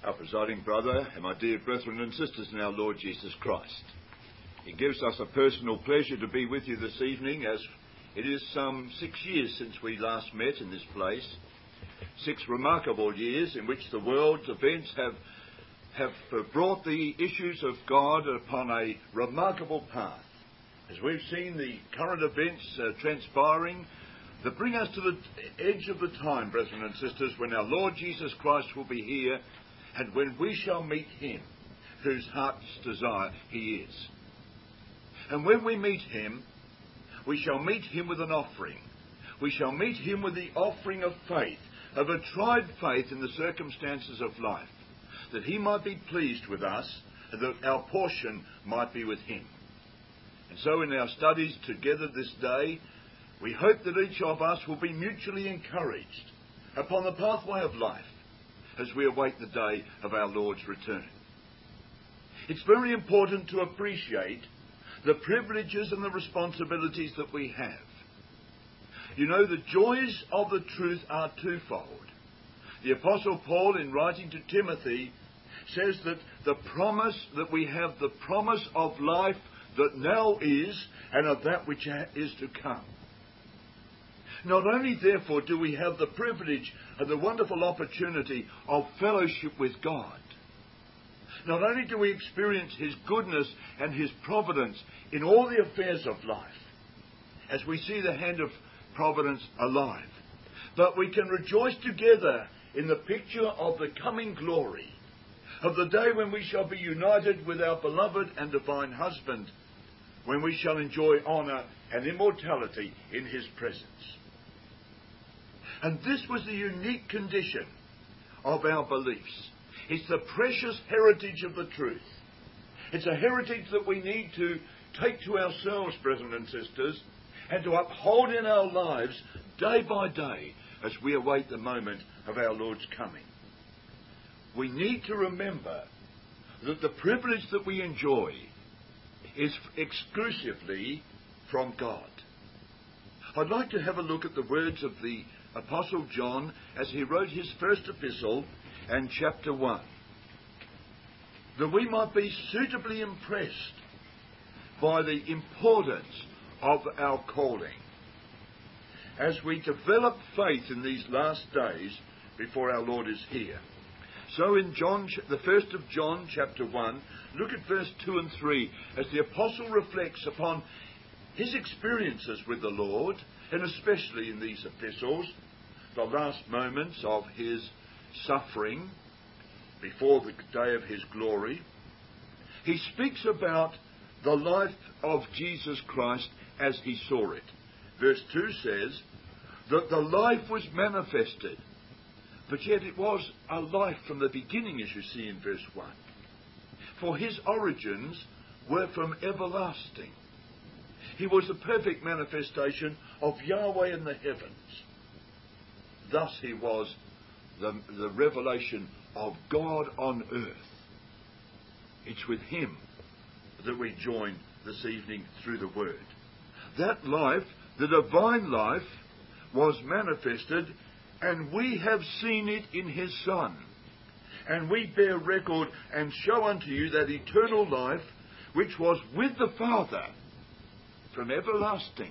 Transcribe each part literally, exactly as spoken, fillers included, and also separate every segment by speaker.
Speaker 1: our presiding brother, and my dear brethren and sisters in our Lord Jesus Christ. It gives us a personal pleasure to be with you this evening, as it is some six years since we last met in this place. Six remarkable years in which the world's events have, have brought the issues of God upon a remarkable path. As we've seen the current events uh, transpiring that bring us to the edge of the time, brethren and sisters, when our Lord Jesus Christ will be here and when we shall meet him, whose heart's desire he is. And when we meet him, we shall meet him with an offering. We shall meet him with the offering of faith, of a tried faith in the circumstances of life, that he might be pleased with us, and that our portion might be with him. And so in our studies together this day, we hope that each of us will be mutually encouraged upon the pathway of life as we await the day of our Lord's return. It's very important to appreciate the privileges and the responsibilities that we have. You know, the joys of the truth are twofold. The Apostle Paul, in writing to Timothy, says that the promise that we have, the promise of life that now is, and of that which is to come. Not only, therefore, do we have the privilege and the wonderful opportunity of fellowship with God, not only do we experience his goodness and his providence in all the affairs of life, as we see the hand of providence alive, but we can rejoice together in the picture of the coming glory, of the day when we shall be united with our beloved and divine husband, when we shall enjoy honour and immortality in his presence. And this was the unique condition of our beliefs. It's the precious heritage of the truth. It's a heritage that we need to take to ourselves, brethren and sisters, and to uphold in our lives day by day as we await the moment of our Lord's coming. We need to remember that the privilege that we enjoy is exclusively from God. I'd like to have a look at the words of the Apostle John as he wrote his first epistle and chapter one, that we might be suitably impressed by the importance of our calling as we develop faith in these last days before our Lord is here. So in John, the first of John, chapter one, look at verse two and three as the apostle reflects upon his experiences with the Lord, and especially in these epistles, the last moments of his suffering before the day of his glory. He speaks about the life of Jesus Christ as he saw it. Verse two says that the life was manifested, but yet it was a life from the beginning, as you see in verse one. For his origins were from everlasting. He was the perfect manifestation of Yahweh in the heavens. Thus he was the, the revelation of God on earth. It's with him that we join this evening through the Word. That life, the divine life, was manifested, and we have seen it in his Son. And we bear record and show unto you that eternal life which was with the Father from everlasting,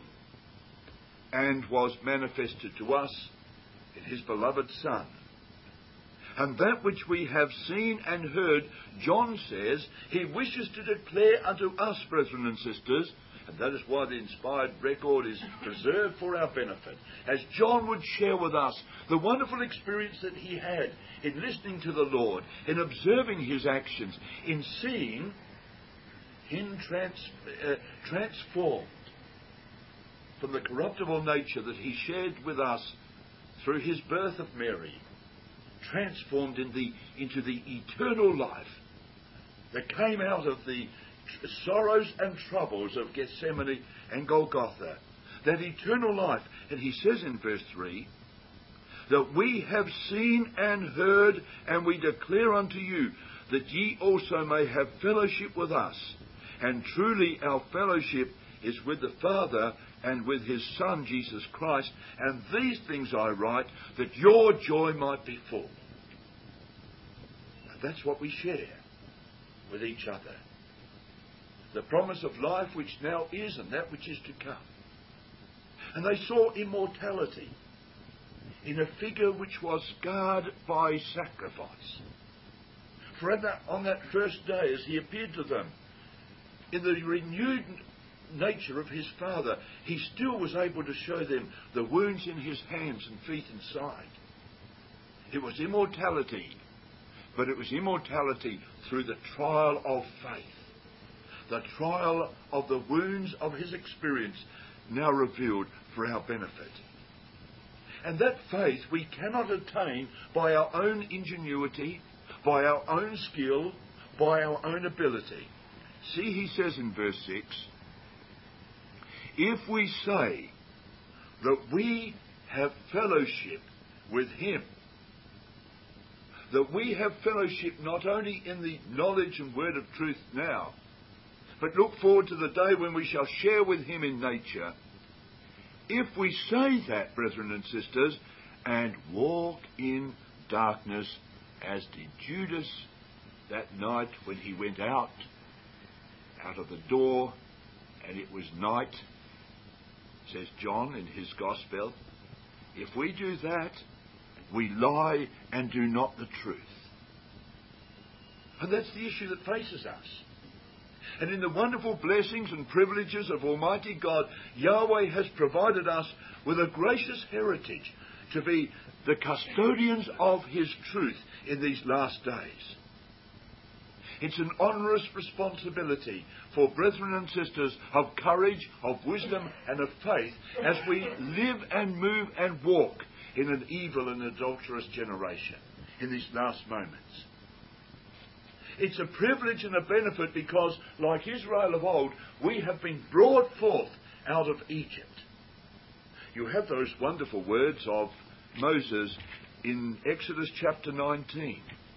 Speaker 1: and was manifested to us in his beloved Son. And that which we have seen and heard, John says, he wishes to declare unto us, brethren and sisters, and that is why the inspired record is preserved for our benefit, as John would share with us the wonderful experience that he had in listening to the Lord, in observing his actions, in seeing him trans, uh, transformed from the corruptible nature that he shared with us through his birth of Mary, transformed in the, into the eternal life that came out of the tr- sorrows and troubles of Gethsemane and Golgotha. That eternal life. And he says in verse three, that we have seen and heard, and we declare unto you, that ye also may have fellowship with us. And truly our fellowship is with the Father and with his Son, Jesus Christ. And these things I write, that your joy might be full. that's what we share with each other. The promise of life which now is and that which is to come. And they saw immortality in a figure which was scarred by sacrifice. For on that, on that first day, as he appeared to them, in the renewed nature of his Father, he still was able to show them the wounds in his hands and feet and side. It was immortality, but it was immortality through the trial of faith. The trial of the wounds of his experience now revealed for our benefit. And that faith we cannot attain by our own ingenuity, by our own skill, by our own ability. See, he says in verse six, if we say that we have fellowship with him, that we have fellowship not only in the knowledge and word of truth now, but look forward to the day when we shall share with him in nature, if we say that, brethren and sisters, and walk in darkness, as did Judas that night when he went out, out of the door, and it was night, says John in his Gospel, if we do that, we lie and do not the truth. And that's the issue that faces us. And in the wonderful blessings and privileges of Almighty God, Yahweh has provided us with a gracious heritage to be the custodians of his truth in these last days. It's an onerous responsibility for brethren and sisters of courage, of wisdom and of faith as we live and move and walk in an evil and adulterous generation in these last moments. It's a privilege and a benefit because, like Israel of old, we have been brought forth out of Egypt. You have those wonderful words of Moses in Exodus chapter nineteen,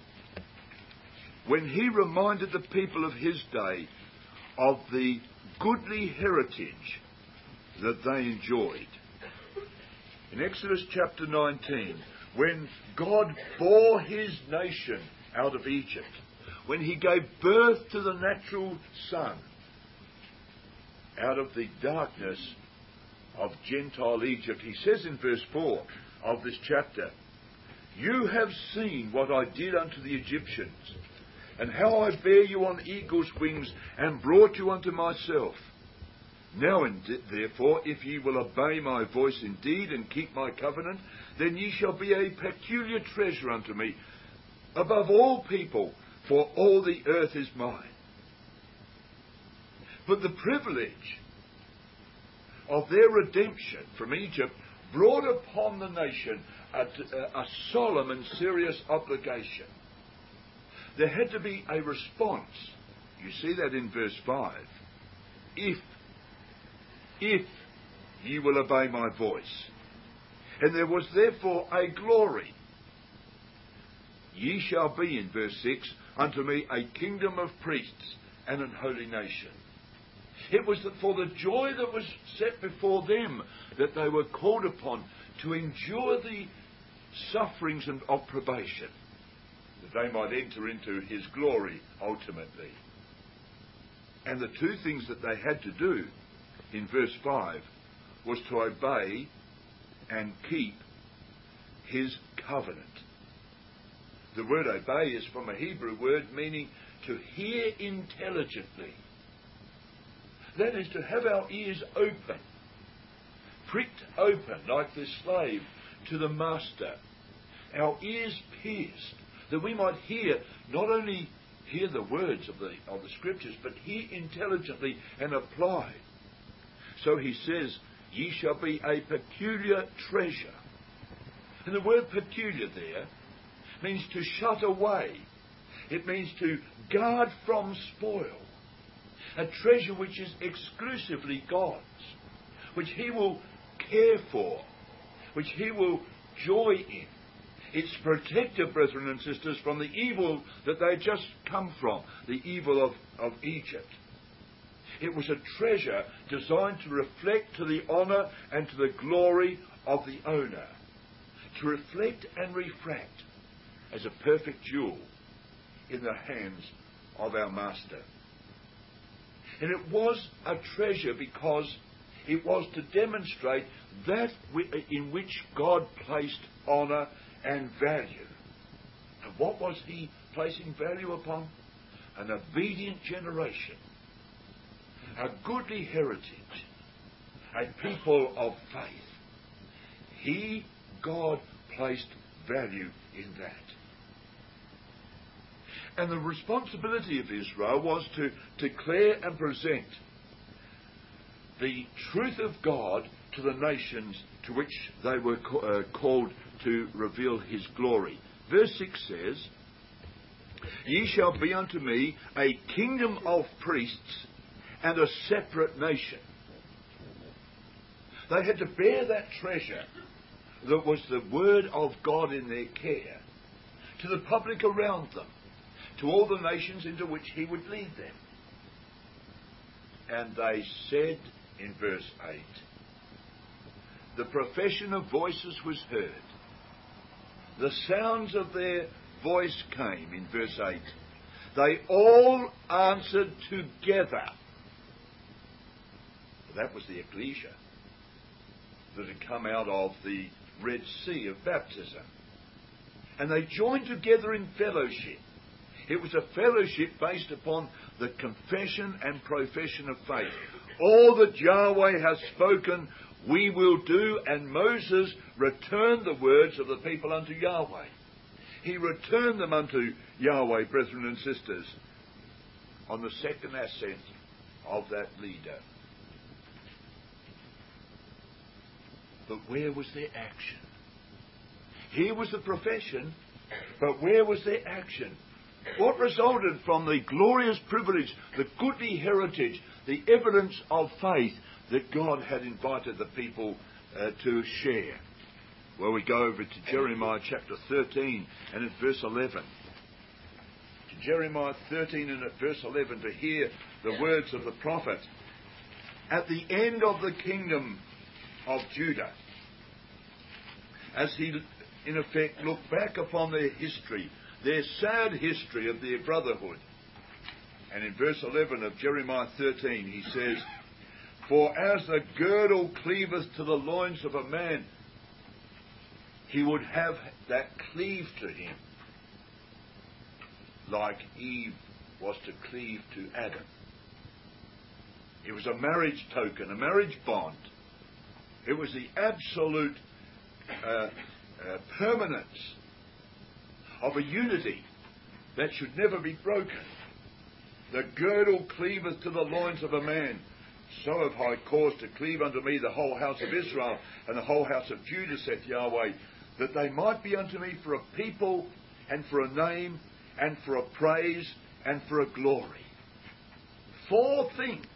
Speaker 1: when he reminded the people of his day of the goodly heritage that they enjoyed. In Exodus chapter nineteen, when God bore his nation out of Egypt, when he gave birth to the natural son out of the darkness of Gentile Egypt, he says in verse four of this chapter, you have seen what I did unto the Egyptians, and how I bare you on eagle's wings, and brought you unto myself. Now therefore, if ye will obey my voice indeed, and keep my covenant, then ye shall be a peculiar treasure unto me, above all people, for all the earth is mine. But the privilege of their redemption from Egypt brought upon the nation a, a solemn and serious obligation. There had to be a response. You see that in verse five. If, if ye will obey my voice. And there was therefore a glory. Ye shall be, in verse six, unto me a kingdom of priests and an holy nation. It was for the joy that was set before them that they were called upon to endure the sufferings of probation, that they might enter into his glory ultimately. And the two things that they had to do in verse five was to obey and keep his covenant. The word obey is from a Hebrew word meaning to hear intelligently. That is to have our ears open, pricked open like the slave to the master, our ears pierced, that we might hear, not only hear the words of the, of the scriptures, but hear intelligently and apply. So he says, ye shall be a peculiar treasure. And the word peculiar there means to shut away. It means to guard from spoil. A treasure which is exclusively God's, which he will care for, which he will joy in. It's protected, brethren and sisters, from the evil that they just come from, the evil of, of Egypt. It was a treasure designed to reflect to the honour and to the glory of the owner, to reflect and refract as a perfect jewel in the hands of our Master. And it was a treasure because it was to demonstrate that in which God placed honour and value. And what was he placing value upon? An obedient generation, a goodly heritage, a people of faith. He, God, placed value in that. And the responsibility of Israel was to declare and present the truth of God to the nations to which they were uh, called to reveal his glory. Verse six says, "Ye shall be unto me a kingdom of priests and a separate nation." They had to bear that treasure that was the word of God in their care to the public around them, to all the nations into which he would lead them. And they said in verse eight, the profession of voices was heard. The sounds of their voice came in verse eight. They all answered together. That was the ecclesia that had come out of the Red Sea of baptism. And they joined together in fellowship. It was a fellowship based upon the confession and profession of faith. All that Yahweh has spoken, we will do. And Moses returned the words of the people unto Yahweh. He returned them unto Yahweh, brethren and sisters, on the second ascent of that leader. But where was their action? Here was the profession, but where was their action? What resulted from the glorious privilege, the goodly heritage, the evidence of faith that God had invited the people uh, to share? Well, we go over to Jeremiah chapter thirteen and at verse eleven. To Jeremiah thirteen and at verse eleven to hear the words of the prophet. At the end of the kingdom of Judah, as he in effect looked back upon their history, their sad history of their brotherhood. And in verse eleven of Jeremiah thirteen he says, "For as the girdle cleaveth to the loins of a man, he would have that cleave to him, like Eve was to cleave to Adam." It was a marriage token, a marriage bond. It was the absolute uh, uh, permanence of a unity that should never be broken. The girdle cleaveth to the loins of a man, so have I caused to cleave unto me the whole house of Israel and the whole house of Judah, saith Yahweh, that they might be unto me for a people and for a name and for a praise and for a glory. Four things,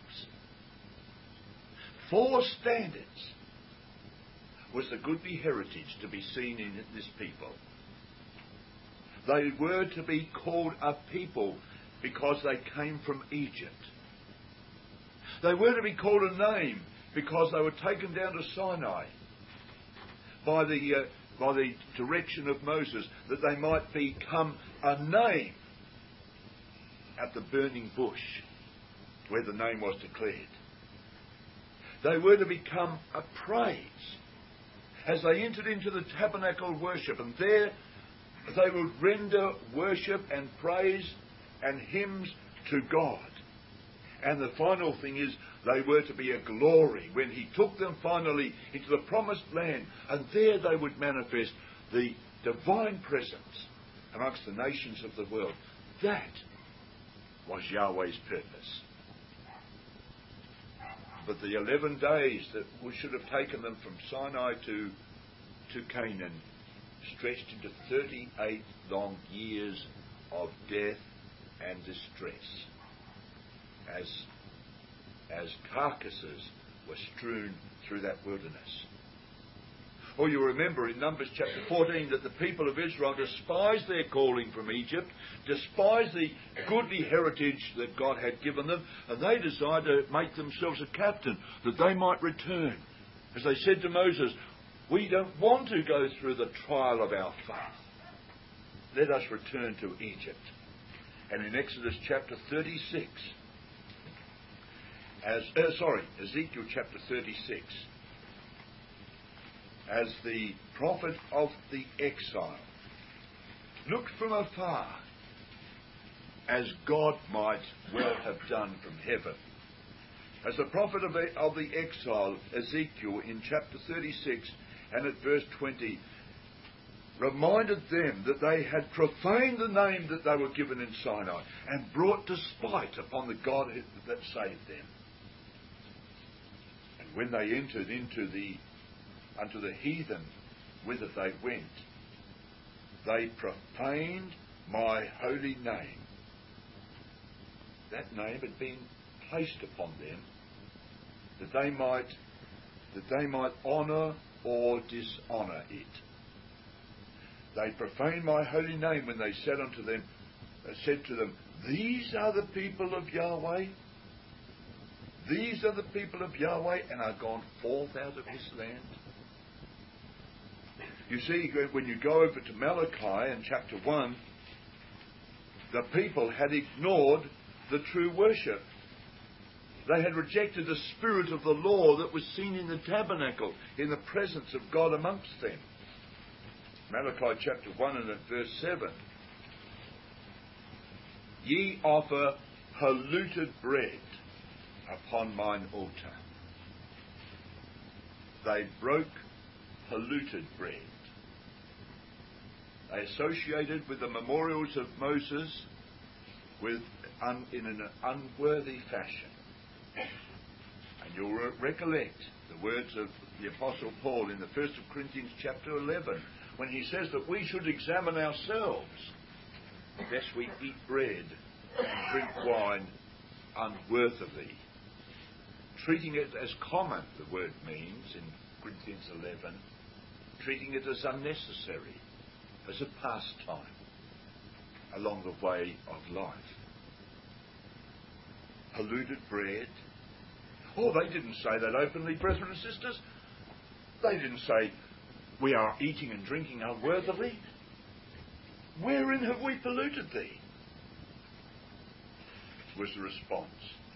Speaker 1: four standards was the goodly heritage to be seen in this people. They were to be called a people because they came from Egypt. They were to be called a name because they were taken down to Sinai by the uh, by the direction of Moses, that they might become a name at the burning bush where the name was declared. They were to become a praise as they entered into the tabernacle worship, and there they would render worship and praise and hymns to God. And the final thing is, they were to be a glory when he took them finally into the promised land, and there they would manifest the divine presence amongst the nations of the world. That was Yahweh's purpose. But the eleven days that should have taken them from Sinai to, to Canaan stretched into thirty-eight long years of death and distress, as, as carcasses were strewn through that wilderness. Or you remember in Numbers chapter fourteen that the people of Israel despised their calling from Egypt, despised the goodly heritage that God had given them, and they desired to make themselves a captain that they might return. As they said to Moses, "We don't want to go through the trial of our faith. Let us return to Egypt." And in Exodus chapter thirty-six, as uh, sorry, Ezekiel chapter thirty-six, as the prophet of the exile looked from afar, as God might well have done from heaven. As the prophet of the, of the exile, Ezekiel, in chapter thirty-six and at verse twenty, reminded them that they had profaned the name that they were given in Sinai and brought despite upon the God that saved them. And when they entered into the unto the heathen whither they went, they profaned my holy name. That name had been placed upon them that they might that they might honour or dishonour it. They profaned my holy name when they said unto them, uh, said to them, these are the people of Yahweh. These are the people of Yahweh, and are gone forth out of his land. You see, when you go over to Malachi in chapter one, the people had ignored the true worship. They had rejected the spirit of the law that was seen in the tabernacle, in the presence of God amongst them. Malachi chapter one and at verse seven. Ye offer polluted bread upon mine altar. They broke polluted bread. They associated with the memorials of Moses with un, in an unworthy fashion. And you'll re- recollect the words of the Apostle Paul in the First of Corinthians chapter eleven, when he says that we should examine ourselves lest we eat bread and drink wine unworthily. Treating it as common, the word means in Corinthians eleven, treating it as unnecessary, as a pastime along the way of life. Polluted bread. Oh, they didn't say that openly, brethren and sisters. They didn't say, we are eating and drinking unworthily. Wherein have we polluted thee? Was the response.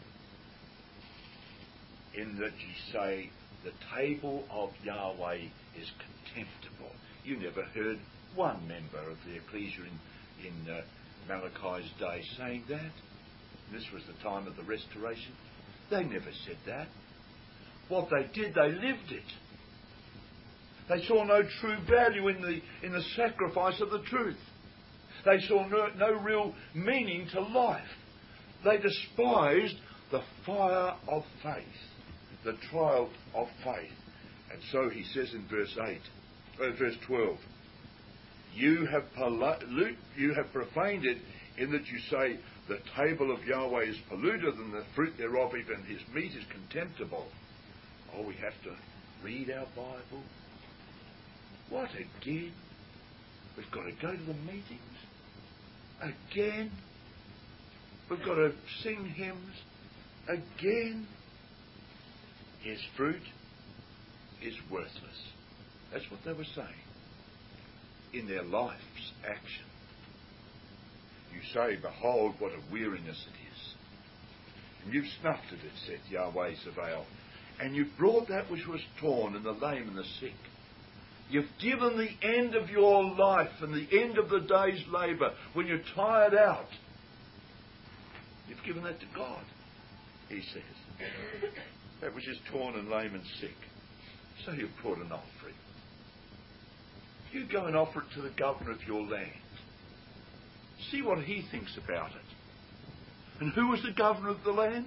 Speaker 1: In that ye say, the table of Yahweh is contemptible. You never heard one member of the ecclesia in, in uh, Malachi's day saying that. This was the time of the restoration. They never said that. What they did, they lived it. They saw no true value in the in the sacrifice of the truth. They saw no, no real meaning to life. They despised the fire of faith, the trial of faith. And so he says in verse eight, uh, verse twelve, you have pollu- you have profaned it, in that you say, the table of Yahweh is polluted, and the fruit thereof, even his meat, is contemptible. Oh, we have to read our Bible. What again? We've got to go to the meetings. Again. We've got to sing hymns. Again. His fruit is worthless. That's what they were saying in their life's action. You say, behold, what a weariness it is. And you've snuffed at it, saith Yahweh Sabaoth. And you've brought that which was torn, and the lame and the sick. You've given the end of your life and the end of the day's labour when you're tired out. You've given that to God, he says. That which is torn and lame and sick. So you've brought an offering. You go and offer it to the governor of your land. See what he thinks about it. And who was the governor of the land?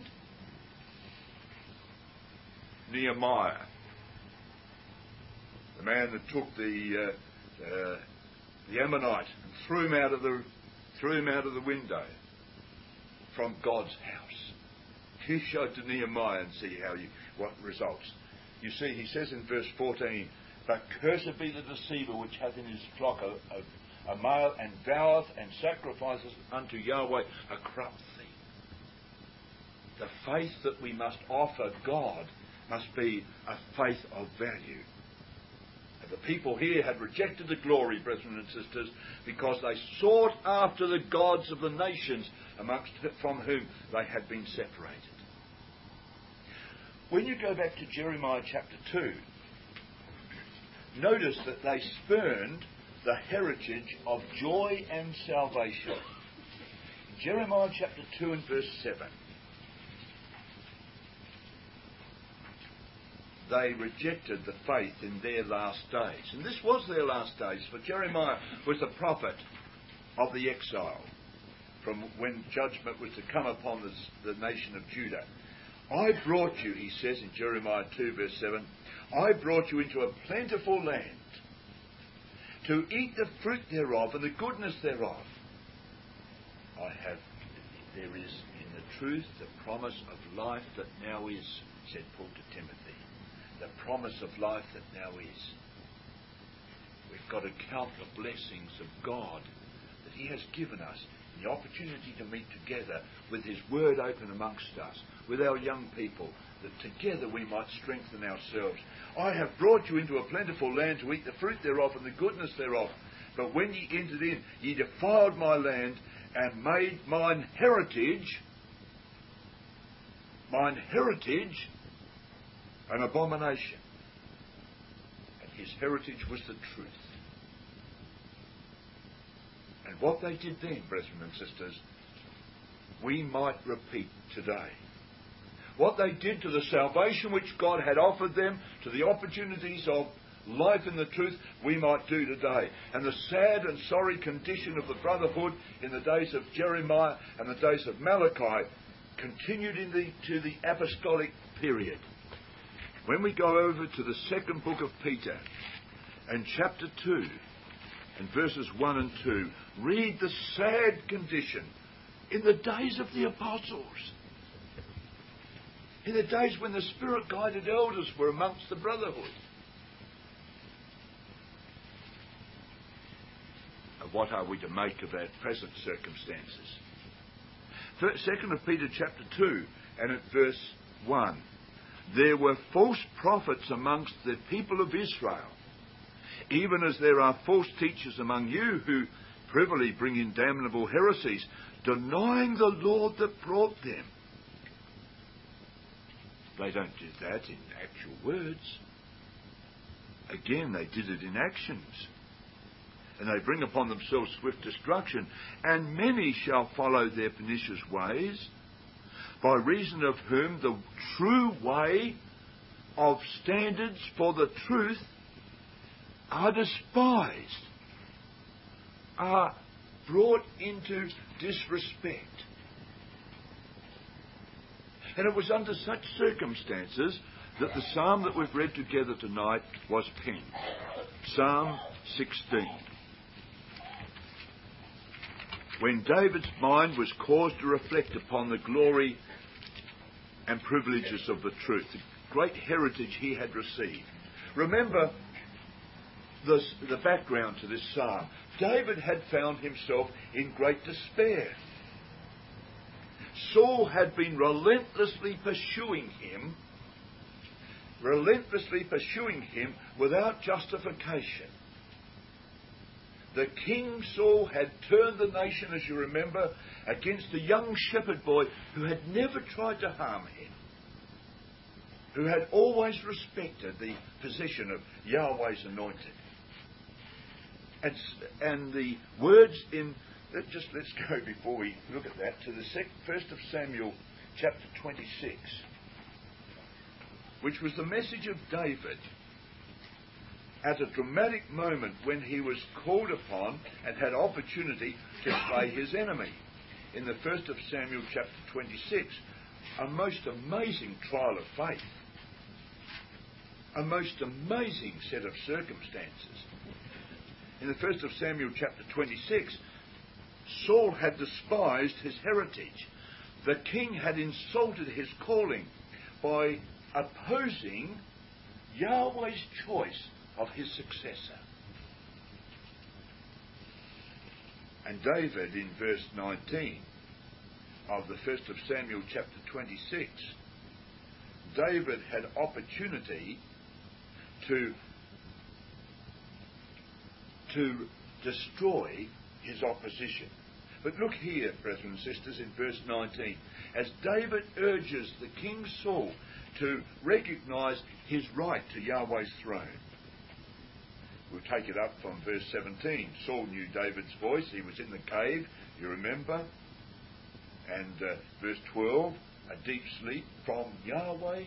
Speaker 1: Nehemiah. The man that took the uh, uh, the Ammonite and threw him out of the threw him out of the window from God's house. You show to Nehemiah and see how you what results. You see, he says in verse fourteen, but cursed be the deceiver which hath in his flock a, a, a male, and voweth and sacrifices unto Yahweh a corrupt thing. The faith that we must offer God must be a faith of value. The people here had rejected the glory, brethren and sisters, because they sought after the gods of the nations amongst from whom they had been separated. When you go back to Jeremiah chapter two, notice that they spurned the heritage of joy and salvation. In Jeremiah chapter two and verse seven, they rejected the faith in their last days. And this was their last days, for Jeremiah was the prophet of the exile, from when judgment was to come upon the, the nation of Judah. I brought you, he says in Jeremiah two verse seven, I brought you into a plentiful land, to eat the fruit thereof and the goodness thereof. I have, there is in the truth the promise of life that now is, said Paul to Timothy. The promise of life that now is. We've got to count the blessings of God that he has given us, the opportunity to meet together with his word open amongst us, with our young people, that together we might strengthen ourselves. I have brought you into a plentiful land to eat the fruit thereof and the goodness thereof. But when ye entered in, ye defiled my land and made mine heritage, mine heritage, an abomination. And his heritage was the truth. And what they did then, brethren and sisters, we might repeat today. What they did to the salvation which God had offered them, to the opportunities of life in the truth, we might do today. And the sad and sorry condition of the brotherhood in the days of Jeremiah and the days of Malachi continued in the, to the apostolic period. When we go over to the second book of Peter and chapter two and verses one and two, read the sad condition in the days of the apostles, in the days when the Spirit-guided elders were amongst the brotherhood. And what are we to make of our present circumstances? Second of Peter chapter two and at verse one. There were false prophets amongst the people of Israel, even as there are false teachers among you who privily bring in damnable heresies, denying the Lord that brought them. They don't do that in actual words. Again, they did it in actions. And they bring upon themselves swift destruction, and many shall follow their pernicious ways, by reason of whom the true way of standards for the truth are despised, are brought into disrespect. And it was under such circumstances that the psalm that we've read together tonight was penned. Psalm sixteen. When David's mind was caused to reflect upon the glory and privileges of the truth, the great heritage he had received. Remember this, the background to this psalm. David had found himself in great despair. Saul had been relentlessly pursuing him, relentlessly pursuing him without justification. The king Saul had turned the nation, as you remember, against a young shepherd boy who had never tried to harm him, who had always respected the position of Yahweh's anointed. And, and the words in, just let's go before we look at that, to the sec, first of Samuel chapter twenty-six, which was the message of David at a dramatic moment when he was called upon and had opportunity to slay his enemy. In the first of Samuel chapter twenty-six, a most amazing trial of faith. A most amazing set of circumstances. In the first of Samuel chapter twenty-six, Saul had despised his heritage. The king had insulted his calling by opposing Yahweh's choice of his successor. And David, in verse nineteen of the first of Samuel chapter twenty-six, David had opportunity to to destroy his opposition. But look here, brethren and sisters, in verse nineteen, as David urges the King Saul to recognise his right to Yahweh's throne. We'll take it up from verse seventeen. Saul knew David's voice. He was in the cave, you remember. And uh, verse twelve, a deep sleep from Yahweh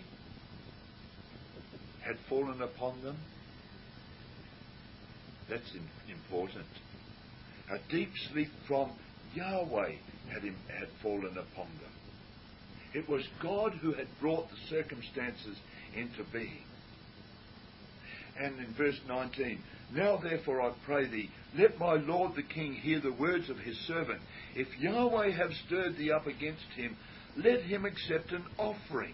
Speaker 1: had fallen upon them. That's in, important. A deep sleep from Yahweh had, him, had fallen upon them. It was God who had brought the circumstances into being. And in verse nineteen, now therefore I pray thee, let my lord the king hear the words of his servant. If Yahweh have stirred thee up against him, let him accept an offering.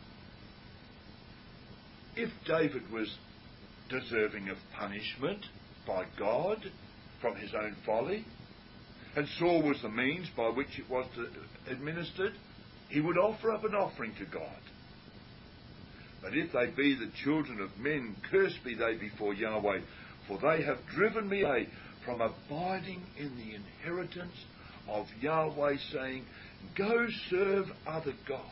Speaker 1: If David was deserving of punishment by God from his own folly, and Saul was the means by which it was administered, he would offer up an offering to God. But if they be the children of men, cursed be they before Yahweh, for they have driven me away from abiding in the inheritance of Yahweh, saying, go serve other gods.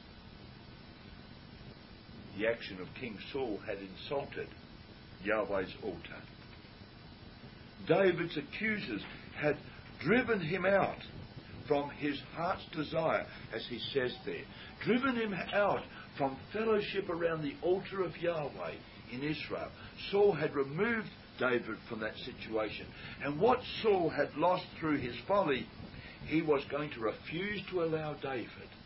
Speaker 1: The action of King Saul had insulted Yahweh's altar. David's accusers had driven him out from his heart's desire, as he says there, driven him out from fellowship around the altar of Yahweh in Israel. Saul had removed David from that situation. And what Saul had lost through his folly, he was going to refuse to allow David.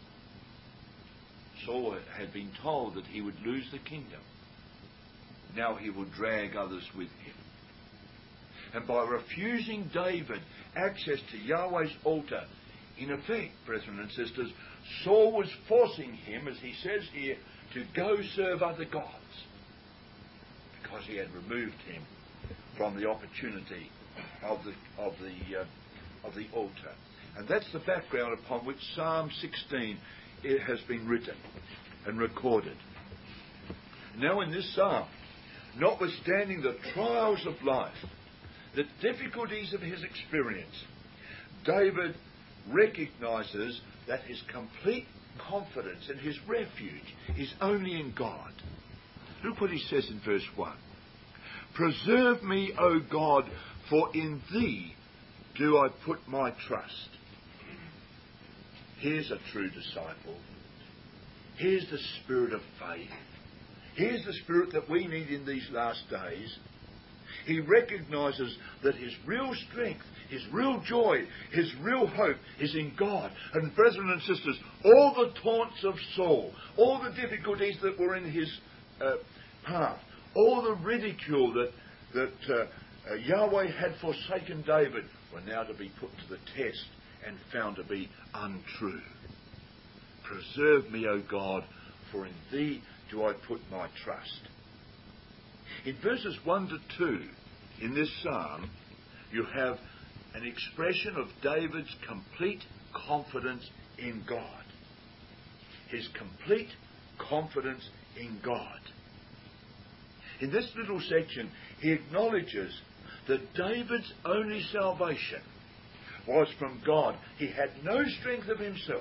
Speaker 1: Saul had been told that he would lose the kingdom. Now he would drag others with him. And by refusing David access to Yahweh's altar, in effect, brethren and sisters, Saul was forcing him, as he says here, to go serve other gods, because he had removed him from the opportunity of the of the uh, of the altar. And that's the background upon which Psalm sixteen it has been written and recorded. Now in this psalm, notwithstanding the trials of life, the difficulties of his experience, David recognises that his complete confidence and his refuge is only in God. Look what he says in verse one. Preserve me, O God, for in thee do I put my trust. Here's a true disciple. Here's the spirit of faith. Here's the spirit that we need in these last days. He recognises that his real strength, his real joy, his real hope is in God. And brethren and sisters, all the taunts of Saul, all the difficulties that were in his uh, path, all the ridicule that, that uh, uh, Yahweh had forsaken David were now to be put to the test and found to be untrue. Preserve me, O God, for in thee do I put my trust. In verses one to two, in this psalm, you have an expression of David's complete confidence in God. His complete confidence in God. In this little section, he acknowledges that David's only salvation was from God. He had no strength of himself.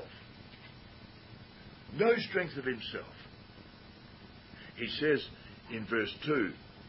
Speaker 1: No strength of himself. He says in verse two,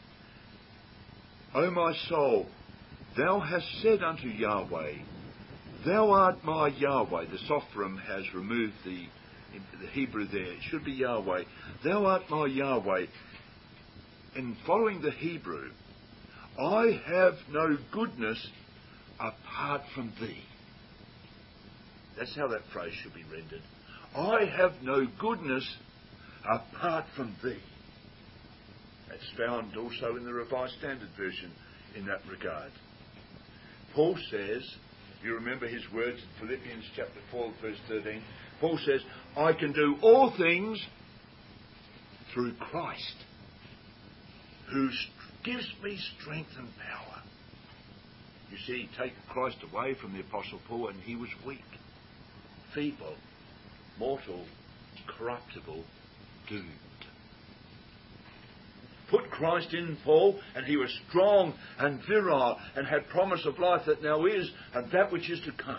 Speaker 1: O my soul, thou hast said unto Yahweh, thou art my Yahweh. The Sophrim has removed the, the Hebrew there. It should be Yahweh. Thou art my Yahweh. In following the Hebrew, I have no goodness apart from thee. That's how that phrase should be rendered. I have no goodness apart from thee. That's found also in the Revised Standard Version in that regard. Paul says, you remember his words in Philippians chapter four, verse thirteen, Paul says, I can do all things through Christ, who gives me strength and power. You see, take Christ away from the Apostle Paul and he was weak, feeble, mortal, corruptible, doomed. put Christ in Paul, and he was strong and virile and had promise of life that now is and that which is to come.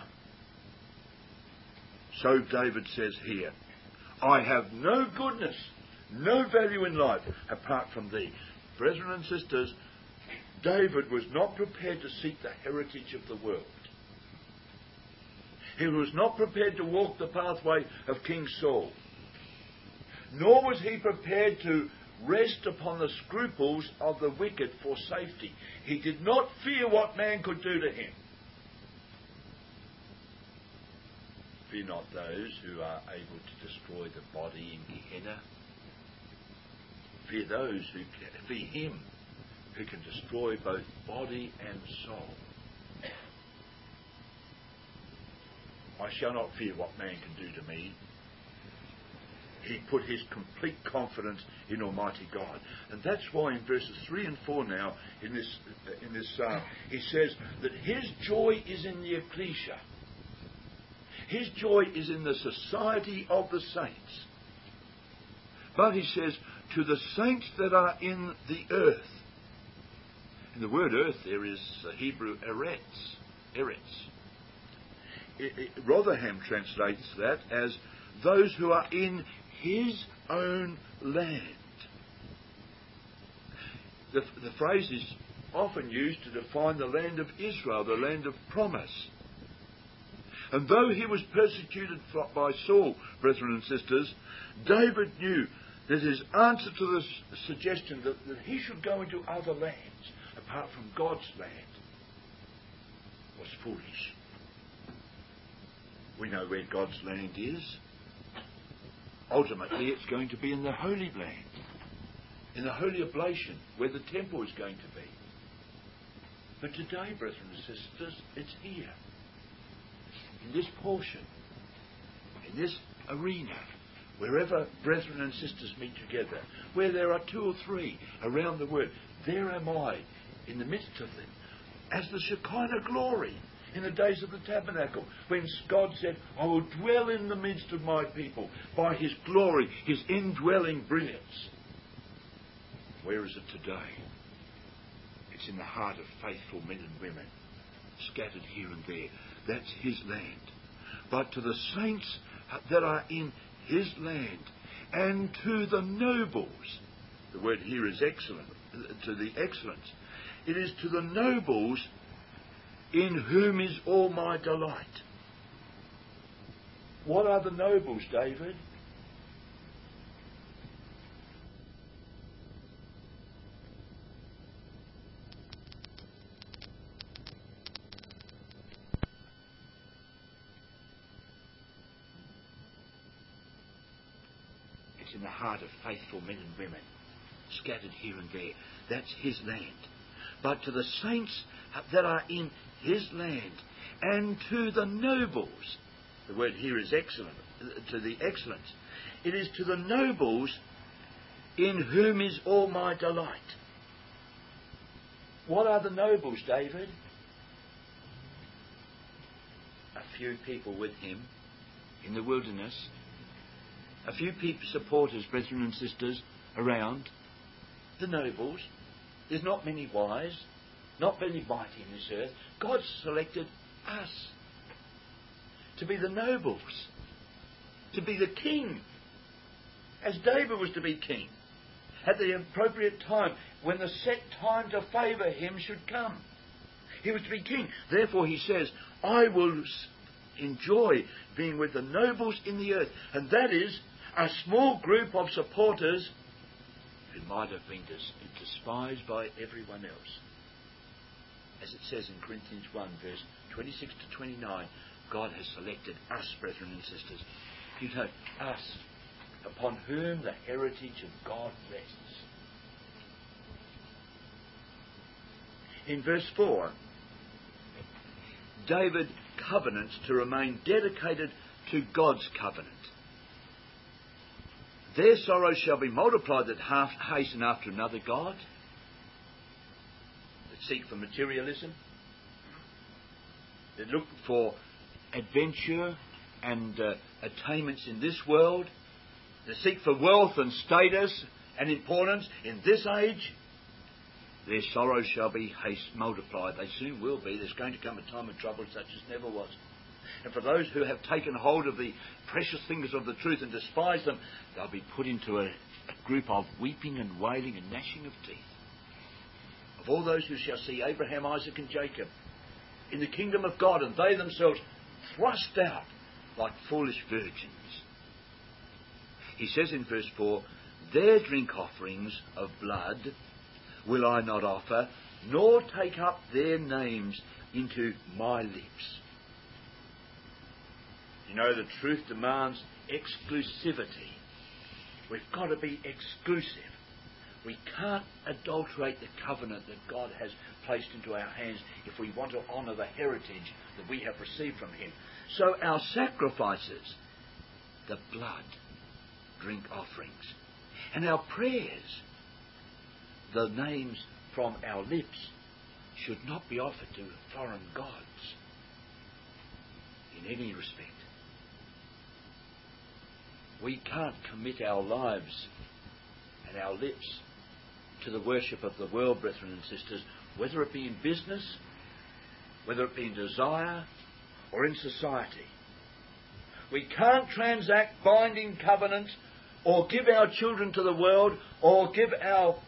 Speaker 1: So David says here, I have no goodness, no value in life apart from thee. Brethren and sisters, David was not prepared to seek the heritage of the world. He was not prepared to walk the pathway of King Saul. Nor was he prepared to rest upon the scruples of the wicked for safety. He did not fear what man could do to him. Fear not those who are able to destroy the body in Gehenna. Fear those who can, fear him who can destroy both body and soul. I shall not fear what man can do to me. He put his complete confidence in Almighty God. And that's why in verses three and four now, in this in this psalm, he says that his joy is in the ecclesia. His joy is in the society of the saints. But he says, to the saints that are in the earth. And the word earth there is the Hebrew eretz. Eretz. It, it, Rotherham translates that as those who are in his own land. The, the phrase is often used to define the land of Israel, the land of promise. And though he was persecuted by Saul, brethren and sisters, David knew that his answer to the suggestion that, that he should go into other lands apart from God's land was foolish. We know where God's land is. Ultimately, it's going to be in the Holy Land, in the Holy Oblation, where the temple is going to be. But today, brethren and sisters, it's here, in this portion, in this arena, wherever brethren and sisters meet together, where there are two or three around the word, there am I in the midst of them, as the Shekinah glory in the days of the tabernacle, when God said, I will dwell in the midst of my people by his glory, his indwelling brilliance. Where is it today? It's in the heart of faithful men and women, scattered here and there. That's his land. But to the saints that are in his land, and to the nobles, the word here is excellent, to the excellence, it is to the nobles in whom is all my delight. What are the nobles, David? It's in the heart of faithful men and women, scattered here and there. That's his land. But to the saints that are in his land, and to the nobles, the word here is excellent, to the excellence, it is to the nobles in whom is all my delight. What are the nobles, David? A few people with him in the wilderness, a few people, supporters, brethren and sisters around. The nobles. There's not many wise, not many mighty in this earth. God selected us to be the nobles, to be the king, as David was to be king, at the appropriate time, when the set time to favour him should come. He was to be king. Therefore he says, I will enjoy being with the nobles in the earth. And that is a small group of supporters who might have been despised by everyone else. As it says in Corinthians one, verse twenty-six to twenty-nine, God has selected us, brethren and sisters. You know, us, upon whom the heritage of God rests. In verse four, David covenants to remain dedicated to God's covenant. Their sorrows shall be multiplied that half hasten after another God, that seek for materialism, that look for adventure and uh, attainments in this world, that seek for wealth and status and importance in this age, their sorrows shall be haste multiplied. They soon will be. There's going to come a time of trouble such as never was. And for those who have taken hold of the precious things of the truth and despise them, they'll be put into a, a group of weeping and wailing and gnashing of teeth. Of all those who shall see Abraham, Isaac and Jacob in the kingdom of God, and they themselves thrust out like foolish virgins. He says in verse four, their drink offerings of blood will I not offer, nor take up their names into my lips. You know, the truth demands exclusivity. We've got to be exclusive. We can't adulterate the covenant that God has placed into our hands if we want to honour the heritage that we have received from Him. So our sacrifices, the blood, drink offerings, and our prayers, the names from our lips, should not be offered to foreign gods in any respect. We can't commit our lives and our lips to the worship of the world, brethren and sisters, whether it be in business, whether it be in desire, or in society. We can't transact binding covenants or give our children to the world or give our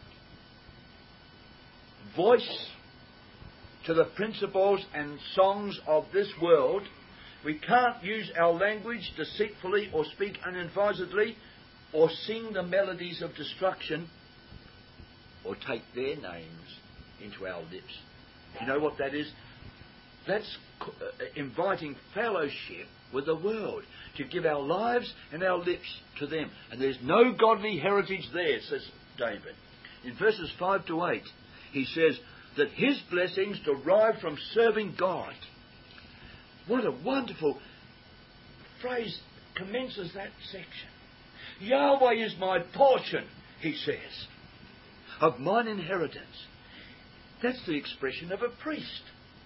Speaker 1: voice to the principles and songs of this world. We can't use our language deceitfully or speak unadvisedly or sing the melodies of destruction or take their names into our lips. You know what that is? That's inviting fellowship with the world, to give our lives and our lips to them. And there's no godly heritage there, says David. In verses five to eight, he says that his blessings derive from serving God. What a wonderful phrase commences that section. Yahweh is my portion, he says, of mine inheritance. That's the expression of a priest.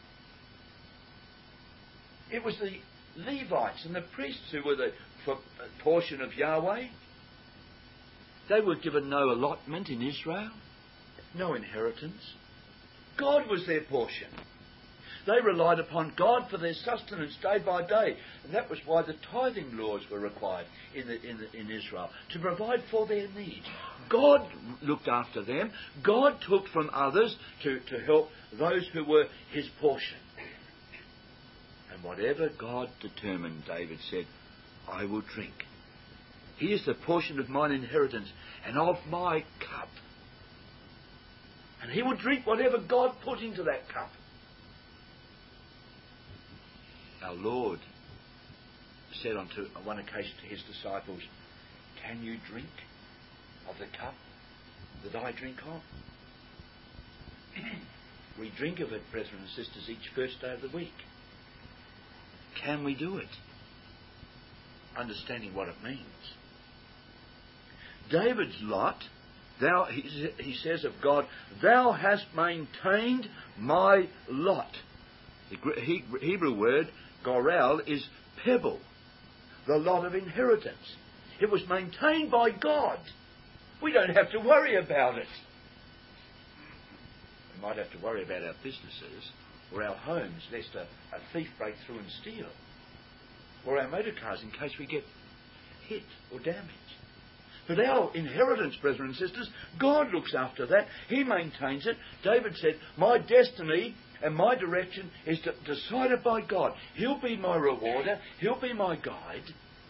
Speaker 1: It was the Levites and the priests who were the portion of Yahweh. They were given no allotment in Israel, no inheritance. God was their portion. They relied upon God for their sustenance day by day. And that was why the tithing laws were required in, the, in, the, in Israel, to provide for their needs. God looked after them. God took from others to, to help those who were his portion. And whatever God determined, David said, I will drink. He is the portion of mine inheritance and of my cup. And he will drink whatever God put into that cup. Our Lord said on one occasion to his disciples, can you drink of the cup that I drink of? We drink of it, brethren and sisters, each first day of the week. Can we do it? Understanding what it means. David's lot, thou, he, he says of God, thou hast maintained my lot. The Hebrew word, goral, is pebble, the lot of inheritance. It was maintained by God. We don't have to worry about it. We might have to worry about our businesses or our homes, lest a, a thief break through and steal, or our motor cars in case we get hit or damaged. But our inheritance, brethren and sisters, God looks after that. He maintains it. David said, my destiny and my direction is decided by God. He'll be my rewarder. He'll be my guide.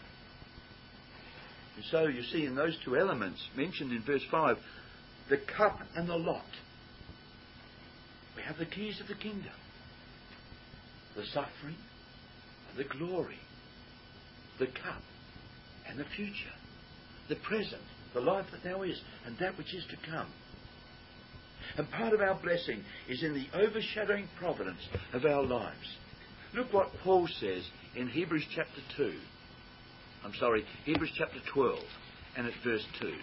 Speaker 1: And so you see in those two elements mentioned in verse five, the cup and the lot. We have the keys of the kingdom. The suffering and the glory. The cup and the future. The present, the life that now is, and that which is to come. And part of our blessing is in the overshadowing providence of our lives. Look what Paul says in Hebrews chapter two. I'm sorry, Hebrews chapter twelve and at verse two.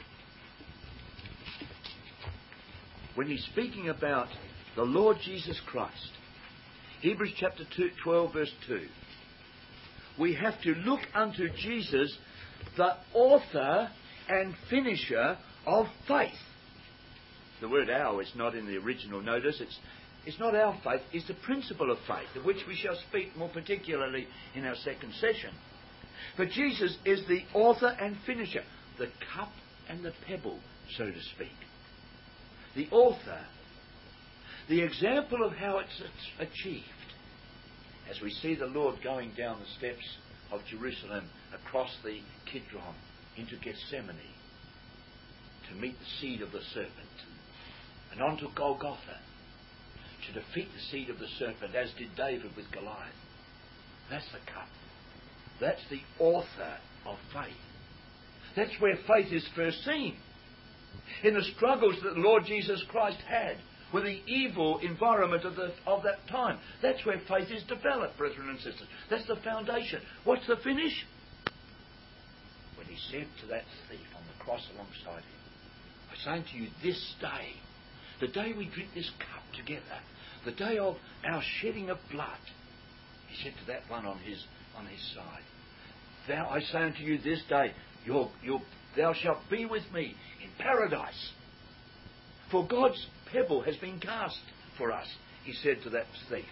Speaker 1: When he's speaking about the Lord Jesus Christ. Hebrews chapter two, twelve verse two. We have to look unto Jesus, the author and finisher of faith. The word our is not in the original notice. It's, it's not our faith. It's the principle of faith, of which we shall speak more particularly in our second session. But Jesus is the author and finisher, the cup and the pebble, so to speak. The author, the example of how it's achieved. As we see the Lord going down the steps of Jerusalem across the Kidron into Gethsemane to meet the seed of the serpent, and on to Golgotha to defeat the seed of the serpent, as did David with Goliath. That's the cup. That's the author of faith. That's where faith is first seen. In the struggles that the Lord Jesus Christ had with the evil environment of, the, of that time. That's where faith is developed, brethren and sisters. That's the foundation. What's the finish? When he said to that thief on the cross alongside him, I say unto you this day, the day we drink this cup together, the day of our shedding of blood, he said to that one on his on his side, Thou, I say unto you this day, your, your, thou shalt be with me in paradise. For God's pebble has been cast for us, he said to that thief,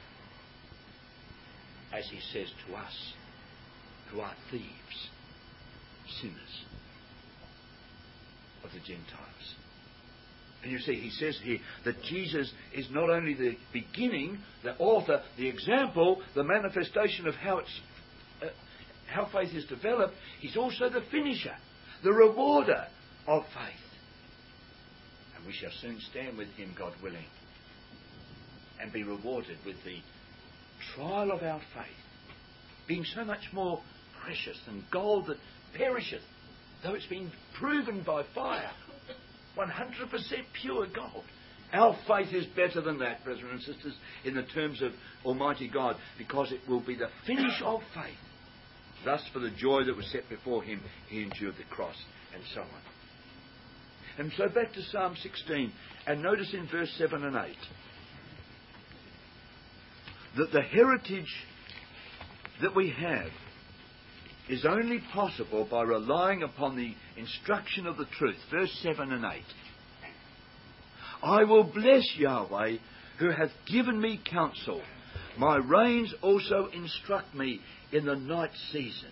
Speaker 1: as he says to us, who are thieves, sinners of the Gentiles. And you see, he says here that Jesus is not only the beginning, the author, the example, the manifestation of how it's uh, how faith is developed. He's also the finisher, the rewarder of faith. And we shall soon stand with him, God willing, and be rewarded with the trial of our faith, being so much more precious than gold that perisheth, though it's been proven by fire. one hundred percent pure gold. Our faith is better than that, brethren and sisters, in the terms of Almighty God, because it will be the finish of faith. Thus, for the joy that was set before him, he endured the cross, and so on. And so back to Psalm sixteen, and notice in verse seven and eight, that the heritage that we have is only possible by relying upon the instruction of the truth. Verse seven and eight. I will bless Yahweh, who hath given me counsel. My reins also instruct me in the night seasons.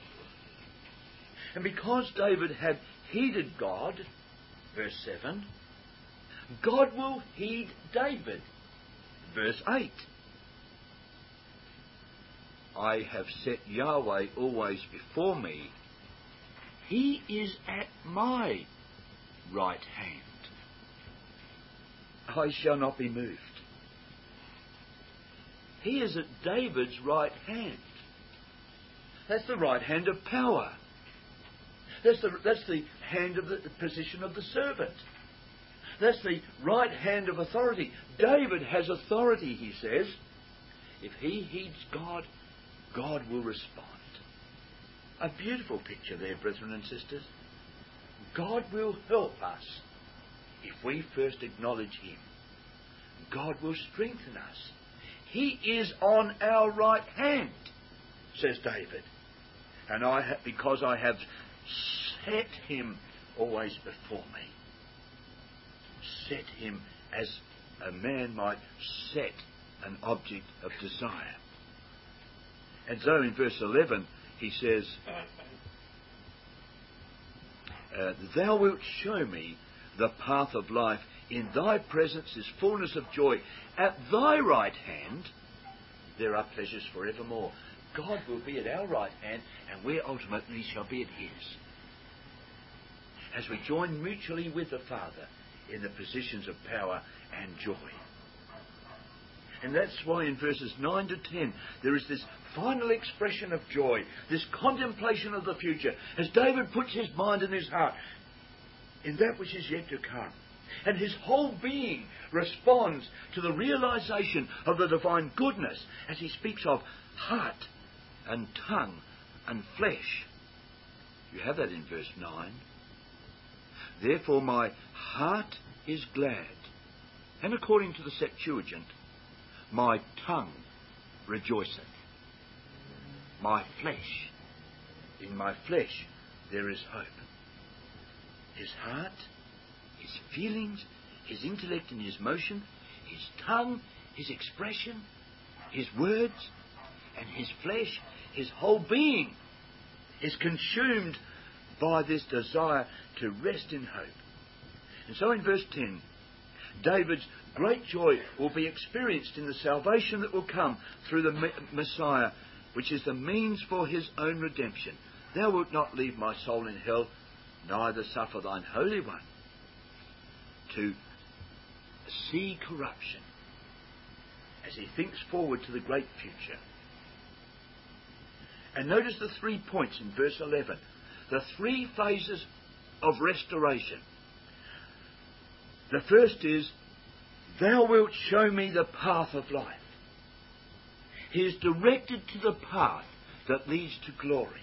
Speaker 1: And because David had heeded God, verse seven, God will heed David. Verse eight. I have set Yahweh always before me. He is at my right hand. I shall not be moved. He is at David's right hand. That's the right hand of power. That's the, that's the hand of the, the position of the servant. That's the right hand of authority. David has authority, he says. If he heeds God, God will respond. A beautiful picture there, brethren and sisters. God will help us if we first acknowledge him. God will strengthen us. He is on our right hand, says David. And I ha- because I have set him always before me. Set him as a man might set an object of desire. And so in verse eleven he says, uh, Thou wilt show me the path of life. In thy presence is fullness of joy. At thy right hand there are pleasures forevermore. God will be at our right hand, and we ultimately shall be at his. As we join mutually with the Father in the positions of power and joy. And that's why in verses nine to ten there is this final expression of joy, this contemplation of the future, as David puts his mind and his heart in that which is yet to come. And his whole being responds to the realization of the divine goodness as he speaks of heart and tongue and flesh. You have that in verse nine. Therefore my heart is glad. And according to the Septuagint, my tongue rejoiceth. My flesh, in my flesh there is hope. His heart
Speaker 2: his feelings, his intellect and his motion, his tongue, his expression, his words, and his flesh, his whole being is consumed by this desire to rest in hope. And so in verse ten, David's great joy will be experienced in the salvation that will come through the Messiah, which is the means for his own redemption. Thou wilt not leave my soul in hell, neither suffer thine Holy One to see corruption, as he thinks forward to the great future. And notice the three points in verse eleven. The three phases of restoration. The first is, thou wilt show me the path of life. He is directed to the path that leads to glory.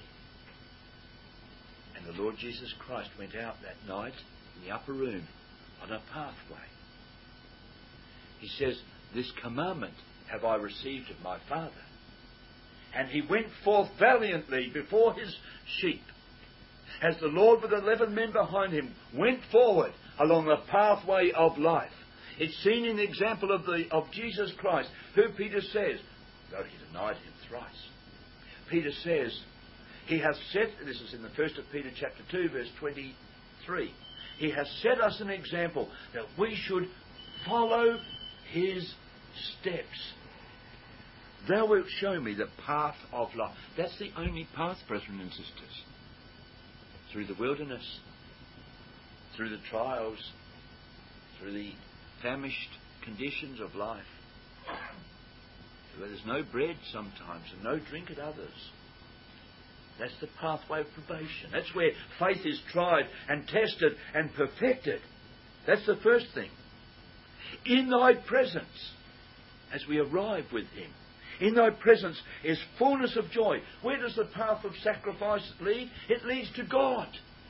Speaker 2: And the Lord Jesus Christ went out that night in the upper room on a pathway. He says, this commandment have I received of my Father. And he went forth valiantly before his sheep, as the Lord with eleven men behind him went forward along the pathway of life. It's seen in the example of the of Jesus Christ, who Peter says, though he denied him thrice, Peter says, he hath set, this is in the first of Peter chapter two, verse twenty-three, he has set us an example that we should follow his steps. Thou wilt show me the path of life. That's the only path, brethren and sisters. Through the wilderness, through the trials, through the famished conditions of life, where there's no bread sometimes and no drink at others. That's the pathway of probation. That's where faith is tried and tested and perfected. That's the first thing. In thy presence, as we arrive with him, in thy presence is fullness of joy. Where does the path of sacrifice lead? It leads to God.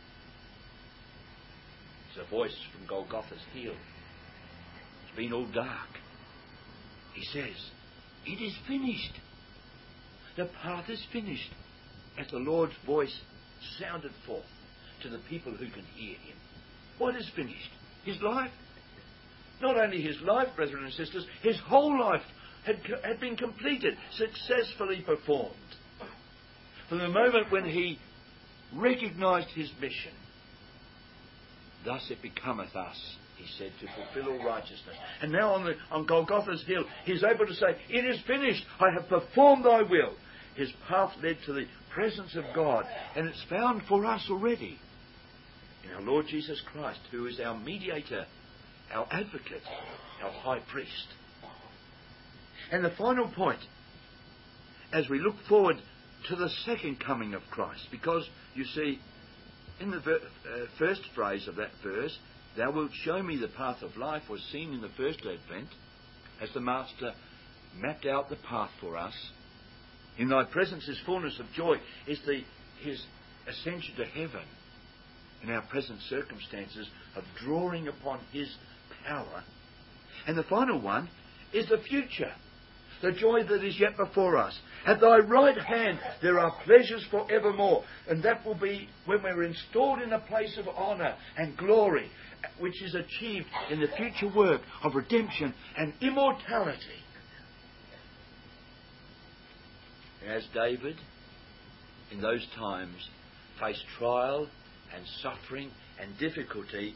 Speaker 2: It's a voice from Golgotha's hill. It's been all dark. He says, it is finished. The path is finished. As the Lord's voice sounded forth to the people who can hear him. What is finished? His life? Not only his life, brethren and sisters, his whole life had, had been completed, successfully performed. From the moment when he recognised his mission, thus it becometh us, he said, to fulfil all righteousness. And now on, the, on Golgotha's hill, he's able to say, it is finished, I have performed thy will. His path led to the presence of God, and it's found for us already in our Lord Jesus Christ, who is our mediator, our advocate, our high priest. And the final point, as we look forward to the second coming of Christ, because, you see, in the ver- uh, first phrase of that verse, thou wilt show me the path of life, was seen in the first advent, as the Master mapped out the path for us. In thy presence is fullness of joy, is the his ascension to heaven in our present circumstances of drawing upon his power. And the final one is the future, the joy that is yet before us. At thy right hand there are pleasures for evermore, and that will be when we're installed in a place of honour and glory, which is achieved in the future work of redemption and immortality. As David, in those times, faced trial and suffering and difficulty,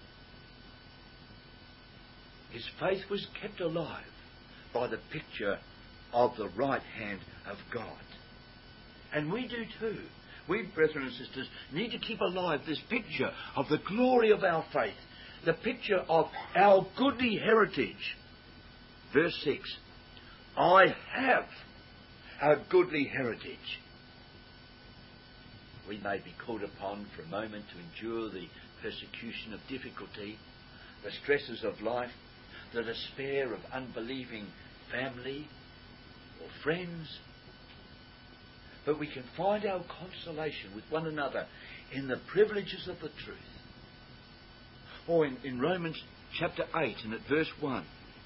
Speaker 2: his faith was kept alive by the picture of the right hand of God. And we do too. We, brethren and sisters, need to keep alive this picture of the glory of our faith, the picture of our goodly heritage. Verse six, I have a goodly heritage. We may be called upon for a moment to endure the persecution of difficulty, the stresses of life, the despair of unbelieving family or friends. But we can find our consolation with one another in the privileges of the truth. Or in, in Romans chapter eight and at verse one,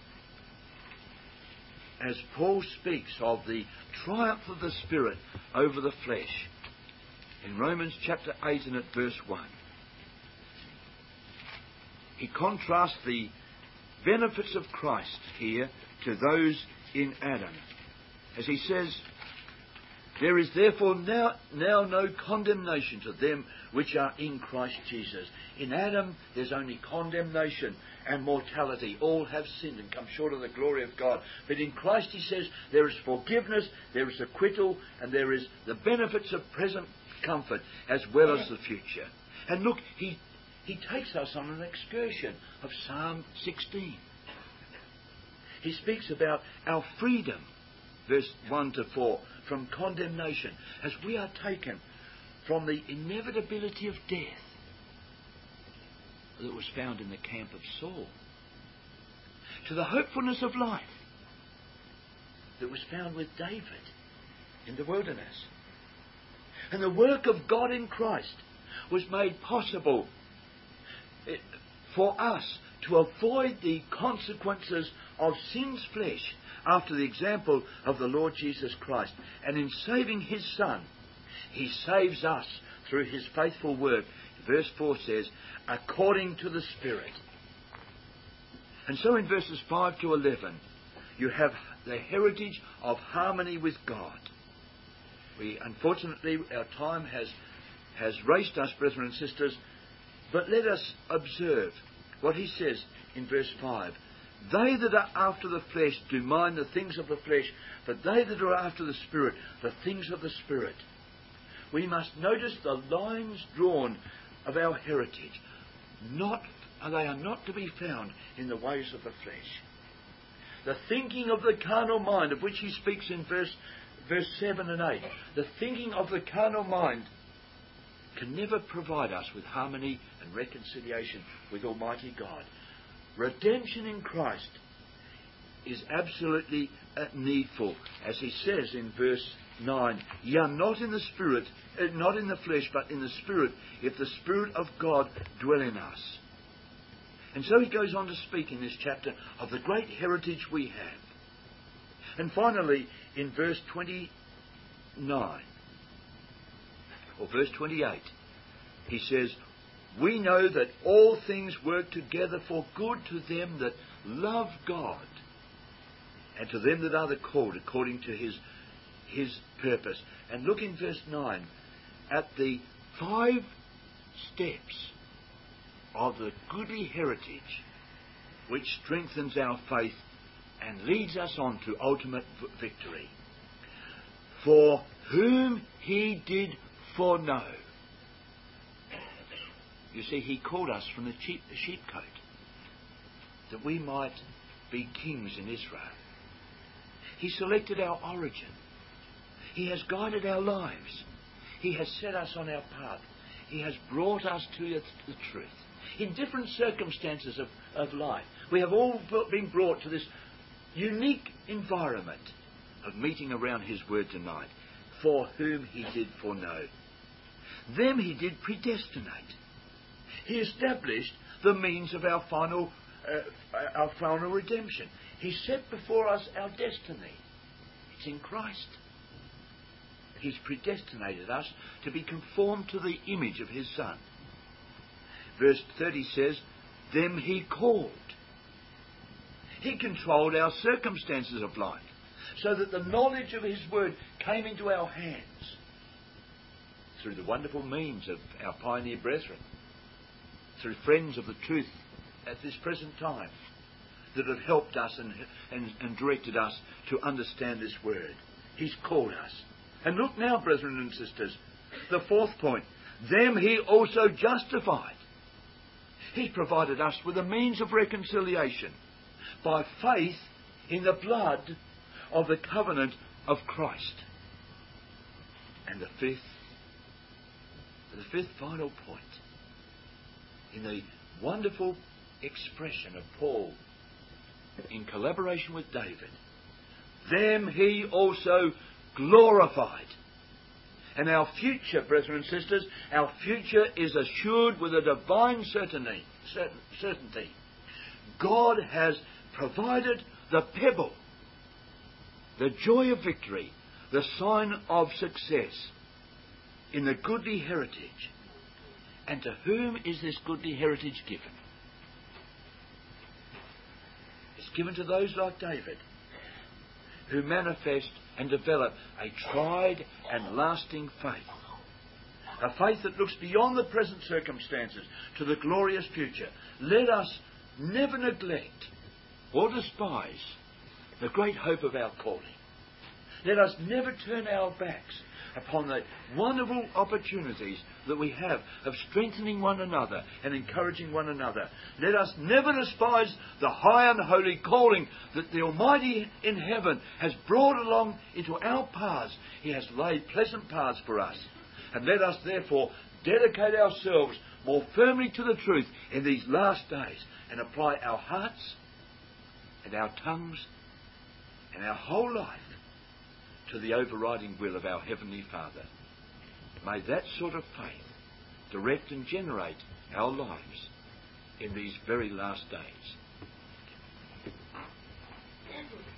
Speaker 2: as Paul speaks of the triumph of the Spirit over the flesh, in Romans chapter eight and at verse one, he contrasts the benefits of Christ here to those in Adam. As he says, there is therefore now, now no condemnation to them which are in Christ Jesus. In Adam there's only condemnation and mortality. All have sinned and come short of the glory of God. But in Christ, he says, there is forgiveness, there is acquittal, and there is the benefits of present comfort as well as the future. And look, he, he takes us on an excursion of Psalm sixteen. He speaks about our freedom, verse one to four, from condemnation, as we are taken from the inevitability of death that was found in the camp of Saul, to the hopefulness of life that was found with David in the wilderness. And the work of God in Christ was made possible for us to avoid the consequences of sin's flesh after the example of the Lord Jesus Christ. And in saving his Son, he saves us through his faithful work. Verse four says, according to the Spirit. And so in verses five to eleven, you have the heritage of harmony with God. We, unfortunately, our time has, has raced us, brethren and sisters, but let us observe what he says in verse five. They that are after the flesh do mind the things of the flesh, but they that are after the Spirit, the things of the Spirit. We must notice the lines drawn of our heritage. Not, they are not to be found in the ways of the flesh. The thinking of the carnal mind, of which he speaks in verse, verse seven and eight, the thinking of the carnal mind can never provide us with harmony and reconciliation with Almighty God. Redemption in Christ is absolutely needful, as he says in verse nine, ye are not in the Spirit, uh, not in the flesh, but in the Spirit, if the Spirit of God dwell in us. And so he goes on to speak in this chapter of the great heritage we have. And finally, in verse twenty-nine, or verse twenty-eight, he says, we know that all things work together for good to them that love God, and to them that are the called according to his his purpose. And look in verse nine at the five steps of the goodly heritage which strengthens our faith and leads us on to ultimate victory. For whom he did foreknow. You see, he called us from the sheep, the sheepcote, that we might be kings in Israel. He selected our origin. He has guided our lives. He has set us on our path. He has brought us to the truth. In different circumstances of, of life, we have all been brought to this unique environment of meeting around his word tonight. For whom he did foreknow. Them he did predestinate. He established the means of our final, uh, our final redemption. He set before us our destiny. It's in Christ. He's predestinated us to be conformed to the image of his Son. Verse thirty says, them he called. He controlled our circumstances of life, so that the knowledge of his word came into our hands through the wonderful means of our pioneer brethren, through friends of the truth at this present time that have helped us and, and, and directed us to understand this word. He's called us. And look now, brethren and sisters, the fourth point. Them he also justified. He provided us with a means of reconciliation by faith in the blood of the covenant of Christ. And the fifth, the fifth final point, in the wonderful expression of Paul in collaboration with David, them he also glorified. And our future, brethren and sisters, our future is assured with a divine certainty. certainty. God has provided the pebble, the joy of victory, the sign of success in the goodly heritage. And to whom is this goodly heritage given? given to those like David, who manifest and develop a tried and lasting faith. A faith that looks beyond the present circumstances to the glorious future. Let us never neglect or despise the great hope of our calling. Let us never turn our backs upon the wonderful opportunities that we have of strengthening one another and encouraging one another. Let us never despise the high and holy calling that the Almighty in heaven has brought along into our paths. He has laid pleasant paths for us. And let us therefore dedicate ourselves more firmly to the truth in these last days and apply our hearts and our tongues and our whole life to the overriding will of our Heavenly Father. May that sort of faith direct and generate our lives in these very last days.